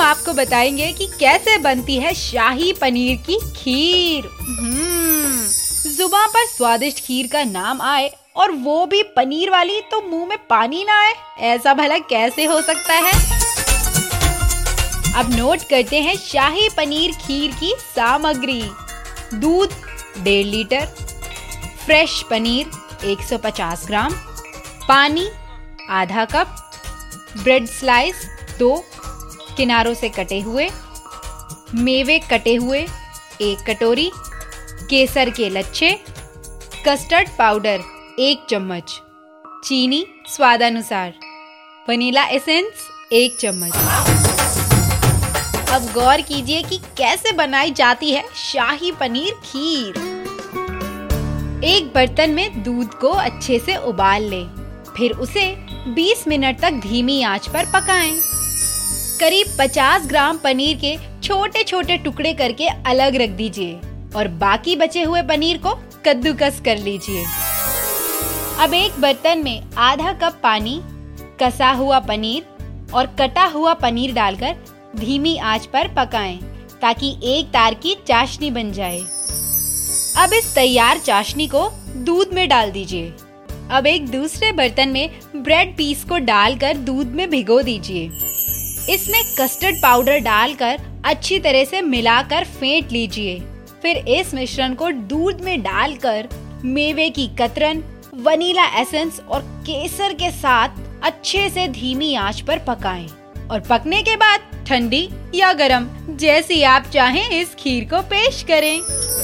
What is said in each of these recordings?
आपको बताएंगे कि कैसे बनती है शाही पनीर की खीर। जुबान पर स्वादिष्ट खीर का नाम आए और वो भी पनीर वाली, तो मुंह में पानी ना आए, ऐसा भला कैसे हो सकता है? अब नोट करते हैं शाही पनीर खीर की सामग्री। दूध 1.5 लीटर, फ्रेश पनीर 150 ग्राम, पानी आधा कप, ब्रेड स्लाइस 2 किनारों से कटे हुए, मेवे कटे हुए 1 कटोरी, केसर के लच्छे, कस्टर्ड पाउडर 1 चम्मच, चीनी स्वादानुसार, वनीला एसेंस 1 चम्मच। अब गौर कीजिए कि कैसे बनाई जाती है शाही पनीर खीर। एक बर्तन में दूध को अच्छे से उबाल लें, फिर उसे 20 मिनट तक धीमी आंच पर पकाएं। करीब 50 ग्राम पनीर के छोटे छोटे टुकड़े करके अलग रख दीजिए और बाकी बचे हुए पनीर को कद्दूकस कर लीजिए। अब एक बर्तन में आधा कप पानी, कसा हुआ पनीर और कटा हुआ पनीर डालकर धीमी आंच पर पकाएं ताकि एक तार की चाशनी बन जाए। अब इस तैयार चाशनी को दूध में डाल दीजिए। अब एक दूसरे बर्तन में ब्रेड पीस को डालकर दूध में भिगो दीजिए। इसमें कस्टर्ड पाउडर डालकर अच्छी तरह से मिलाकर फेंट लीजिए। फिर इस मिश्रण को दूध में डालकर मेवे की कतरन, वनीला एसेंस और केसर के साथ अच्छे से धीमी आंच पर पकाएं और पकने के बाद ठंडी या गरम जैसी आप चाहें इस खीर को पेश करें।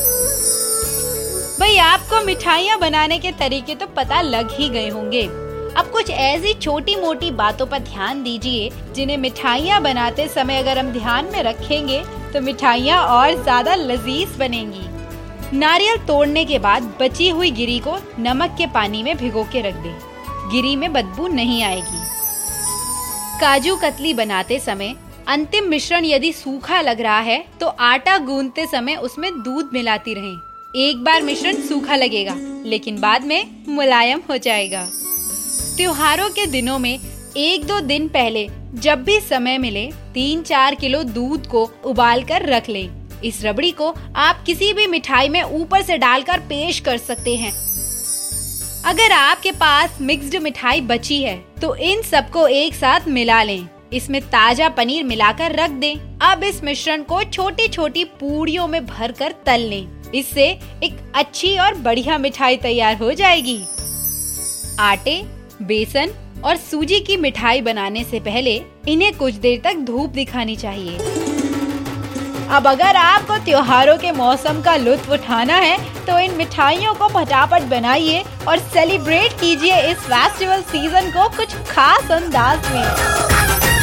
भाई, आपको मिठाइयाँ बनाने के तरीके तो पता लग ही गए होंगे। अब कुछ ऐसी छोटी मोटी बातों पर ध्यान दीजिए जिन्हें मिठाइयाँ बनाते समय अगर हम ध्यान में रखेंगे तो मिठाइयाँ और ज्यादा लजीज बनेंगी। नारियल तोड़ने के बाद बची हुई गिरी को नमक के पानी में भिगो के रख दें। गिरी में बदबू नहीं आएगी। काजू कतली बनाते समय अंतिम मिश्रण यदि सूखा लग रहा है तो आटा गूंदते समय उसमें दूध मिलाती रहें। एक बार मिश्रण सूखा लगेगा लेकिन बाद में मुलायम हो जाएगा। त्योहारों के दिनों में 1-2 दिन पहले जब भी समय मिले 3-4 किलो दूध को उबाल कर रख लें। इस रबड़ी को आप किसी भी मिठाई में ऊपर से डालकर पेश कर सकते हैं। अगर आपके पास मिक्स्ड मिठाई बची है तो इन सबको एक साथ मिला लें। इसमें ताजा पनीर मिलाकर रख दें। अब इस मिश्रण को छोटी छोटी पूड़ियों में भरकर तल लें। इससे एक अच्छी और बढ़िया मिठाई तैयार हो जाएगी। आटे, बेसन और सूजी की मिठाई बनाने से पहले इन्हें कुछ देर तक धूप दिखानी चाहिए। अब अगर आपको त्योहारों के मौसम का लुत्फ उठाना है तो इन मिठाइयों को फटाफट बनाइए और सेलिब्रेट कीजिए इस फेस्टिवल सीजन को कुछ खास अंदाज में।